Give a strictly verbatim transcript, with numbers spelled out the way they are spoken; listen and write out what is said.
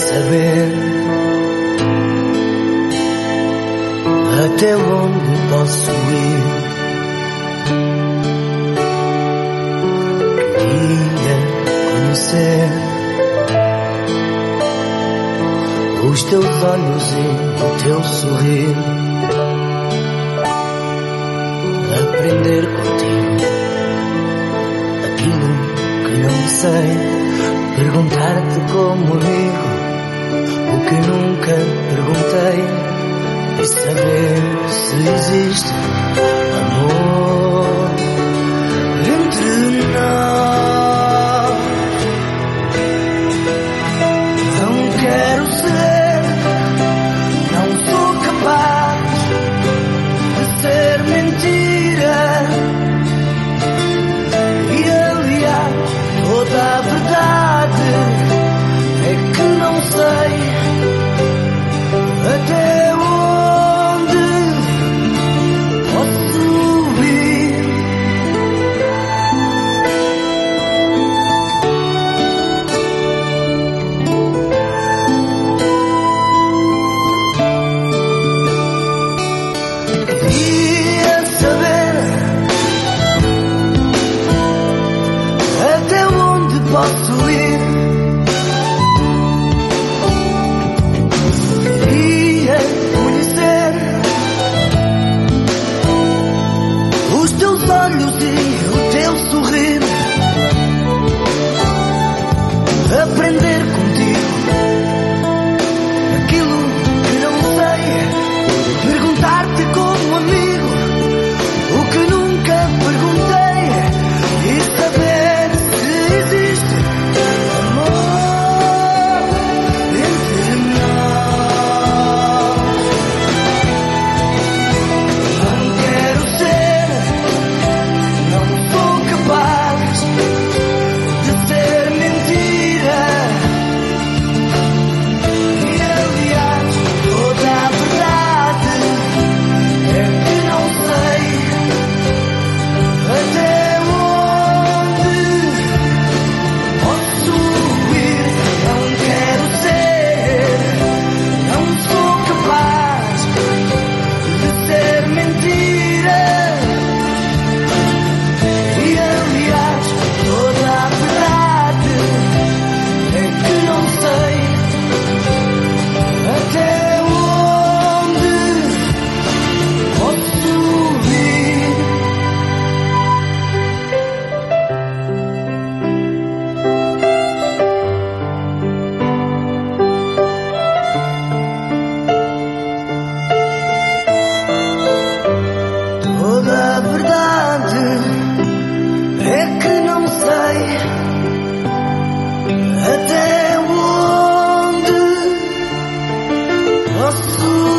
saber até onde posso ir. Queria conhecer os teus olhos e o teu sorrir, aprender contigo aquilo que não sei, perguntar-te como amigo o que nunca perguntei, e saber se existe amor entre nós. Não quero ser, não sou capaz de ser mentira, e aliás toda a verdade é que não sei até onde posso ir. Queria saber até onde posso ir. Queria conhecer os teus olhos e o teu sorrir, aprender contigo aquilo que não sei, perguntar-te como amigo o que nunca perguntei, e saber se existe amor entre nós. Não quero ser, não sou capaz de ser mentira, e aliás toda a verdade é que não sei até onde posso ir. Não quero ser, não sou capaz de ser mentira, e aliás toda a verdade é que não sei até onde posso ir. Toda a verdade é que não sei até onde posso